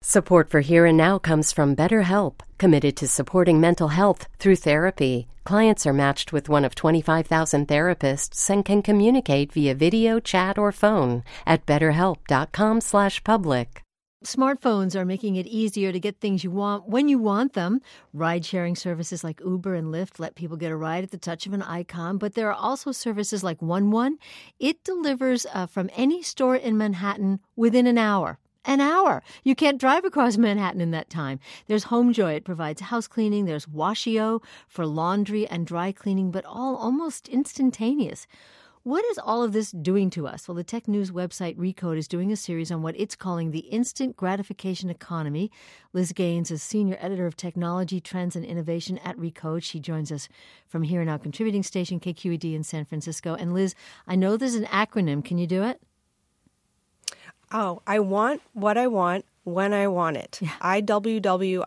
Support for Here and Now comes from BetterHelp, committed to supporting mental health through therapy. Clients are matched with one of 25,000 therapists and can communicate via video, chat, or phone at betterhelp.com/public. Smartphones are making it easier to get things you want when you want them. Ride-sharing services like Uber and Lyft let people get a ride at the touch of an icon, but there are also services like OneOne. It delivers from any store in Manhattan within an hour. An hour. You can't drive across Manhattan in that time. There's HomeJoy. It provides house cleaning. There's Washio for laundry and dry cleaning, but all almost instantaneous. What is all of this doing to us? Well, the tech news website Recode is doing a series on what it's calling the instant gratification economy. Liz Gaines is senior editor of technology, trends, and innovation at Recode. She joins us from Here and Now contributing station KQED in San Francisco. And Liz, I know there's an acronym. Can you do it? Oh, I want what I want when I want it. Yeah. IWW,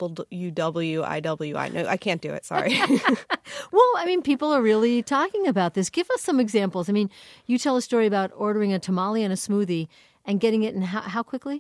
IWW. No, I can't do it. Sorry. Well, I mean, people are really talking about this. Give us some examples. I mean, you tell a story about ordering a tamale and a smoothie and getting it in how quickly?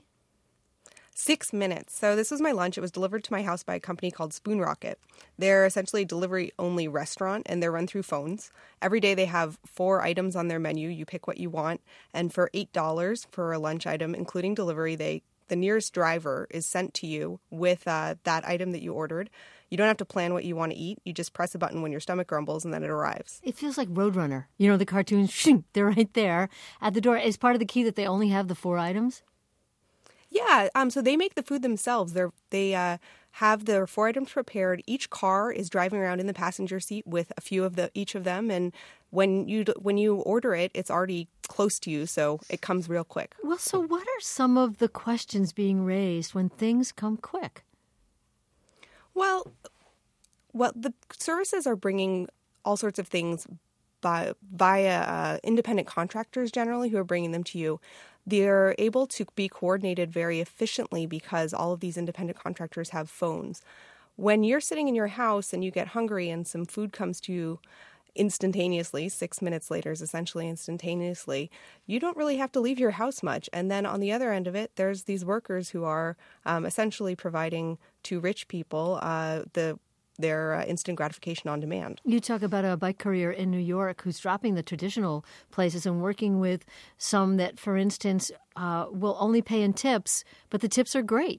6 minutes. So this was my lunch. It was delivered to my house by a company called Spoon Rocket. They're essentially a delivery-only restaurant, and they're run through phones. Every day they have 4 items on their menu. You pick what you want. And for $8 for a lunch item, including delivery, the nearest driver is sent to you with that item that you ordered. You don't have to plan what you want to eat. You just press a button when your stomach grumbles, and then it arrives. It feels like Roadrunner. You know, the cartoons, they're right there at the door. Is part of the key that they only have the 4 items? Yeah, so they make the food themselves. They have their 4 items prepared. Each car is driving around in the passenger seat with a few of each of them, and when you order it, it's already close to you, so it comes real quick. Well, so what are some of the questions being raised when things come quick? Well, the services are bringing all sorts of things via independent contractors generally who are bringing them to you. They're able to be coordinated very efficiently because all of these independent contractors have phones. When you're sitting in your house and you get hungry and some food comes to you instantaneously, 6 minutes later is essentially instantaneously, you don't really have to leave your house much. And then on the other end of it, there's these workers who are essentially providing to rich people their instant gratification on demand. You talk about a bike courier in New York who's dropping the traditional places and working with some that, for instance, will only pay in tips, but the tips are great.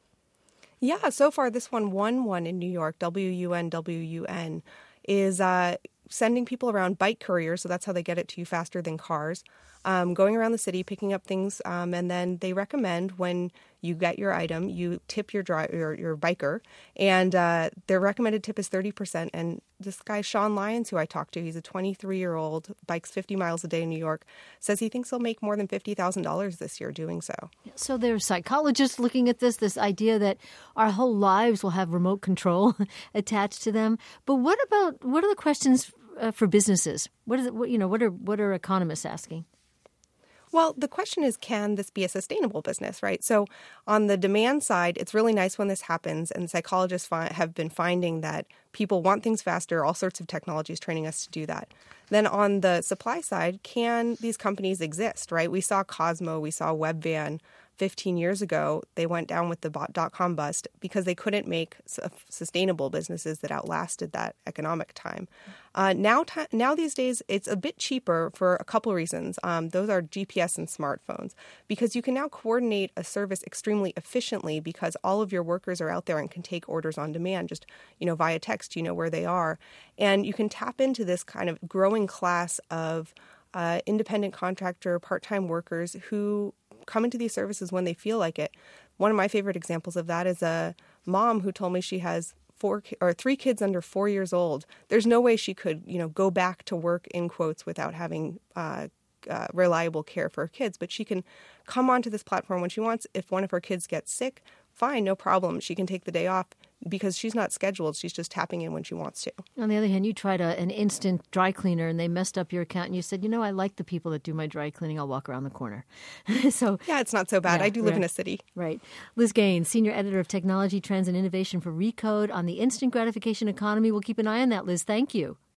Yeah, so far this OneOne in New York, WUN, is sending people around bike couriers, so that's how they get it to you faster than cars, going around the city, picking up things, and then they recommend when you get your item, you tip your biker, and their recommended tip is 30%. And this guy, Sean Lyons, who I talked to, he's a 23-year-old, bikes 50 miles a day in New York, says he thinks he'll make more than $50,000 this year doing so. So there are psychologists looking at this idea that our whole lives will have remote control attached to them. But what are the questions for businesses? What are economists asking? Well, the question is, can this be a sustainable business, right? So on the demand side, it's really nice when this happens, and psychologists have been finding that people want things faster. All sorts of technology is training us to do that. Then on the supply side, can these companies exist, right? We saw Cosmo, we saw Webvan 15 years ago. They went down with the .com bust because they couldn't make sustainable businesses that outlasted that economic time. Now these days, it's a bit cheaper for a couple reasons. Those are GPS and smartphones, because you can now coordinate a service extremely efficiently because all of your workers are out there and can take orders on demand just, via text, where they are. And you can tap into this kind of growing class of independent contractor, part-time workers who come into these services when they feel like it. One of my favorite examples of that is a mom who told me she has 3 kids under 4 years old. There's no way she could, go back to work, in quotes, without having reliable care for her kids. But she can come onto this platform when she wants. If one of her kids gets sick, fine, no problem. She can take the day off because she's not scheduled. She's just tapping in when she wants to. On the other hand, you tried an instant dry cleaner and they messed up your account and you said, I like the people that do my dry cleaning. I'll walk around the corner. So yeah, it's not so bad. I do live in a city. Right. Liz Gaines, senior editor of technology, trends, and innovation for Recode on the instant gratification economy. We'll keep an eye on that, Liz. Thank you.